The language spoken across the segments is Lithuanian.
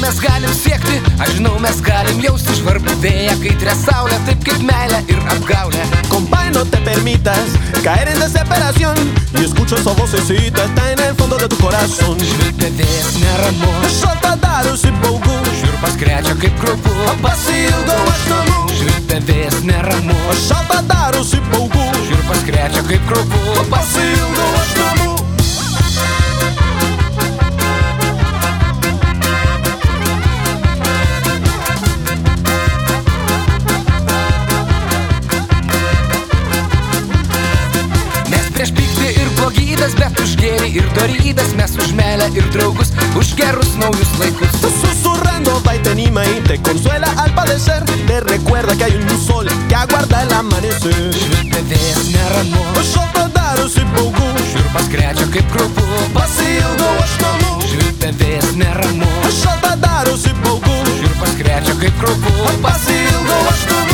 mes galim siekti, aš žinau, mes galim jausti žvarbų vėją, kaitrę saulę, taip kaip meilę ir apgaulę. Compay, no te permitas caer en desesperación y escucho esa vocecita, está en el fondo de tu corazón. Švilpia vėjas neramus, Šalta darosi baugu, šiurpas krečia kaip kraupu. pasiilgau aš namų. Švilpia vėjas neramus, Šalta darosi baugu, šiurpas krečia kaip kraupu. pasiilgau aš namų. Prieš pyktį ir blogybės, bet už gėrį ir dorybės, mes už meilę ir draugus, už gerus naujus laikus. Susurrando va y te anima y te consuela al padecer, te recuerda que hay un sol que aguarda el amanecer. Švilpia vėjas neramus, Šalta darosi baugu, šiurpas krečia kaip kraupu. pasiilgau aš namų. Švilpia vėjas neramus, Šalta darosi baugu, šiurpas krečia kaip kraupu. pasiilgau aš namų.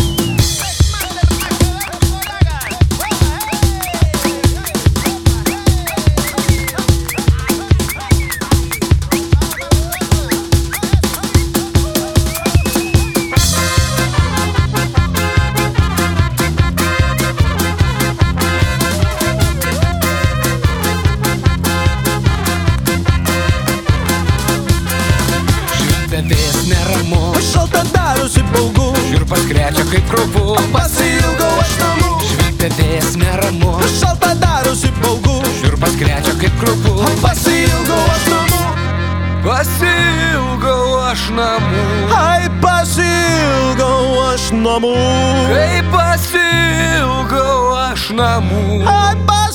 Vėjas neramus, Šalta darosi baugu, šiurpas krečia kaip kraupu. pasiilgau aš namų. Švilpia vėjas neramus, Šalta darosi baugu, šiurpas krečia kaip kraupu. pasiilgau aš namų. Pasiilgau aš namų, Ai, pasiilgau aš namų. kaip pasiilgau aš namų. Ai,